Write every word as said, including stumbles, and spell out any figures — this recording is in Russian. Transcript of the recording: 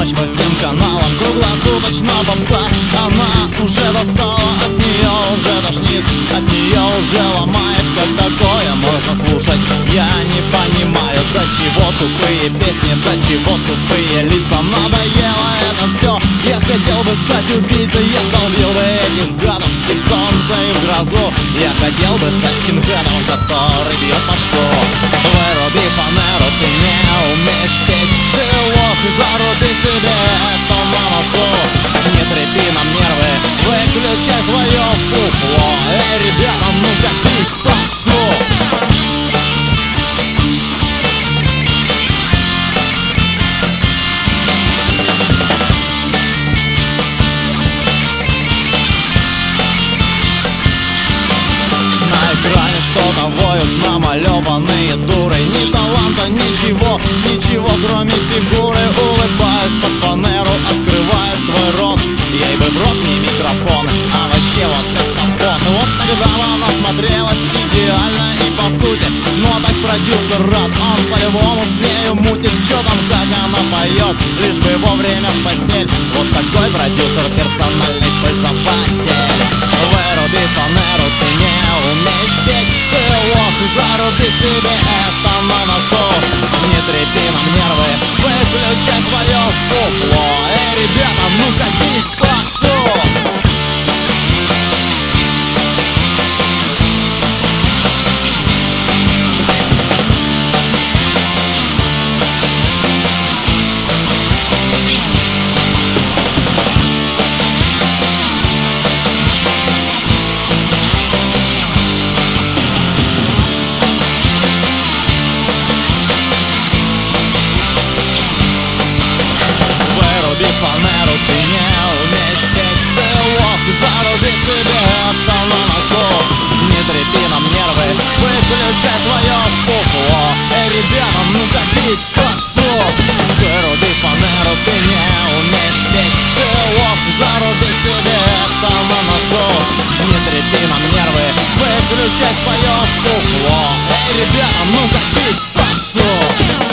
ночь по всем каналам, круглосуточно попса. Она уже достала, от нее уже тошнит, от нее уже ломает. Как такое можно слушать? Я не понимаю, до чего тупые песни, до чего тупые лица. Надоело это все, я хотел бы стать убийцей. Я долбил бы этих гадов и в солнце, и в грозу. Я хотел бы стать скинхедом, который бьет попсу. Выруби фанеру, ты не умеешь петь, ты лох, заруби себе это на носу. Не трепи нам нервы, выключай свое фуфло. Эй, ребята, ну-ка пить попсу. Что-то воют намалеванные дуры. Ни таланта, ничего, ничего кроме фигуры. Улыбаясь под фанеру, открывает свой рот. Ей бы в рот не микрофон, а вообще вот это вот. Вот тогда она смотрелась идеально и по сути. Но так продюсер рад, он по-любому с нею мутит. Чё там, как она поет, лишь бы вовремя в постель. Вот такой продюсер, персональный пользователь. Выруби фанеру, ты не умеешь петь, ты лох, заруби себе это на носу. Не трепи нам нервы, выключай свое фуфло. Эй, ребята, ну-ка пить попсу. Фанеру, ты не умеешь петь, ты лох, заруби себе это на носу. Не трепи нам нервы, выключай свое фуфло. Эй, ребята, ну-ка пить попсу. Выруби фанеру, ты не умеешь петь, ты лох, заруби себе это на носу. Не трепи нам нервы, выключай свое фуфло. Эй, ребята, ну-ка пить попсу.